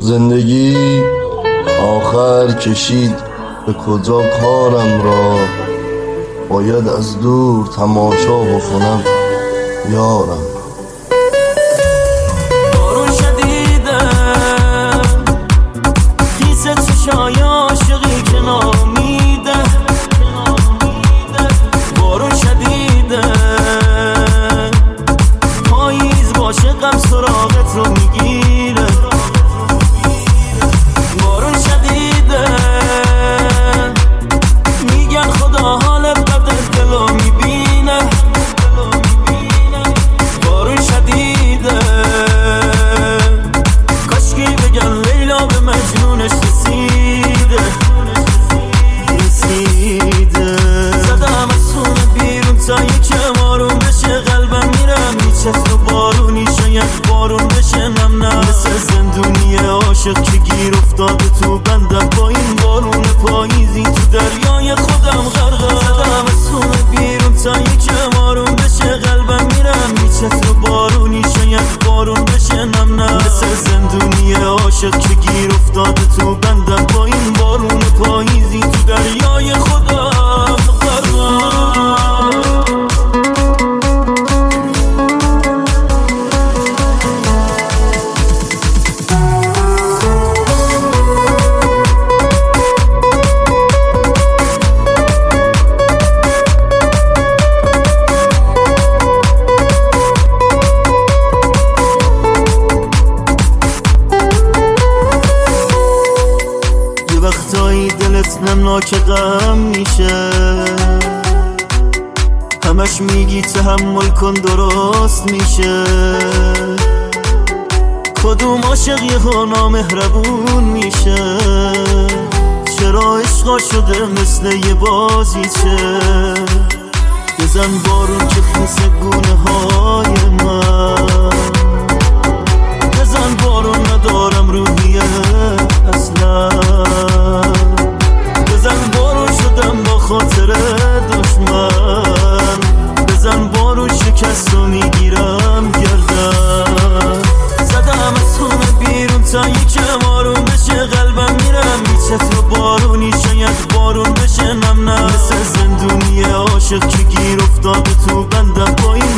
زندگی آخر کشید به کجا کارم را، باید از دور تماشا بکنم یارم. بارون شدیده خیس چشای عاشقی که نامیده، بارون شدیده پاییز باشه غم سراغت رو میگیره، بارون شدیده میگن خدا حال بد دلو میبینه، بارون شدیده کاشکی بگن لیلا به مجنونش رسیده، زدم از خونه بیرون تا یکم آروم بشه، قلبم میرم میچه رو بارونی شاید بارون بشه، نم مثل زندونی عاشق که گیر افتاده تو بندم، با این بارون پاییزی تو دریای خودم غرقم، زدم از خونه بیرون تا یکم آروم بشه، قلبم میرم میچه رو بارونی شاید بارون بشه، نم مثل زندونی عاشق که گیر افتاده تو بندم، با این بارون پاییزی تو دریای خودم غرقم. وقتایی دلت نمناک غم میشه، همش میگی تحمل کن درست میشه، کدوم عاشق یهو نامهربون میشه، چرا عشقا شده مثل یه بازیچه، بزن بارون که خیس گونه های من، بزن بارون ندارم روحیه اصلا، بزن بارون شدم با خاطر دشمن، بزن بارون شکست رو میگیرم گردن، زدم از خونه بیرون تا یکم آروم بشه، قلبم میرم میچه رو بارونی شاید بارون بشه، نم مثل زندونی عاشق که گیر افتاده تو بندم، با این